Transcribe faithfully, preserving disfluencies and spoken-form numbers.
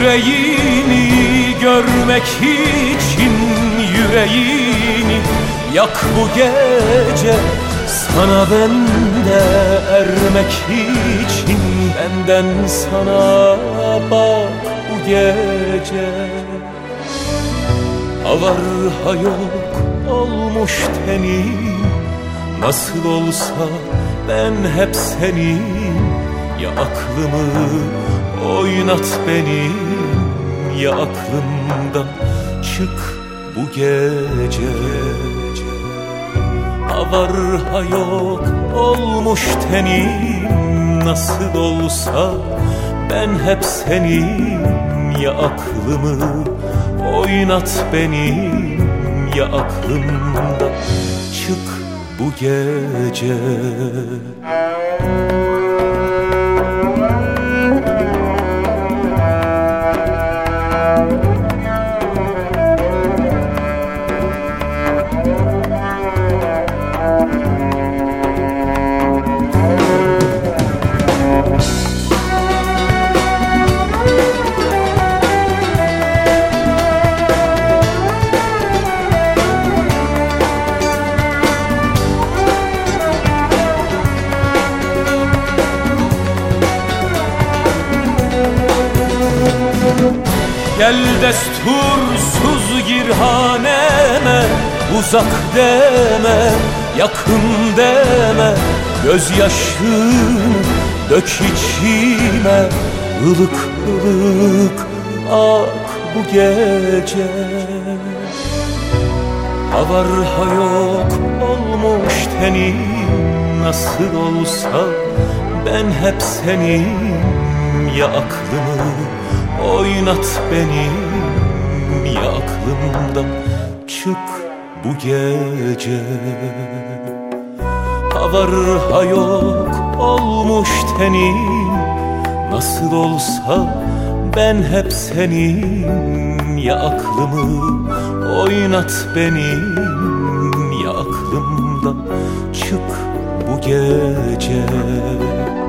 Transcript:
yüreğini görmek için yüreğini yak bu gece. Sana bende ermek için benden sana bak bu gece. Ha var ha yok olmuş tenim, nasıl olsa ben hep senin. Ya aklımı oynat benim, ya aklımdan çık bu gece. Ha var ha yok olmuş tenim, nasıl olsa ben hep senin. Ya aklımı oynat benim, ya aklımdan çık bu gece. Gel destursuz gir haneme, uzak deme, yakın deme. Gözyaşını dök içime, ılık ılık ak bu gece. Ha var ha yok olmuş tenim, nasıl olsa ben hep senin. Ya aklımı oynat benim, ya aklımdan çık bu gece. Ha var ha yok olmuş tenim, nasıl olsa ben hep senin. Ya aklımı oynat benim, ya aklımdan çık bu gece.